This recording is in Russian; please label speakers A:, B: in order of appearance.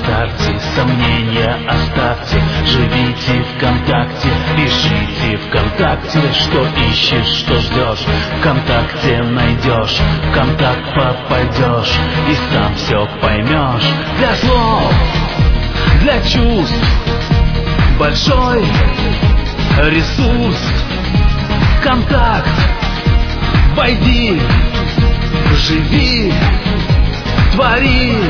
A: старте, сомнения оставьте. Живите ВКонтакте, пишите ВКонтакте. Что ищешь, что ждешь, ВКонтакте найдешь. ВКонтакт попадешь и сам все поймешь. Для слов, для чувств большой ресурс. ВКонтакт, войди, живи, твори.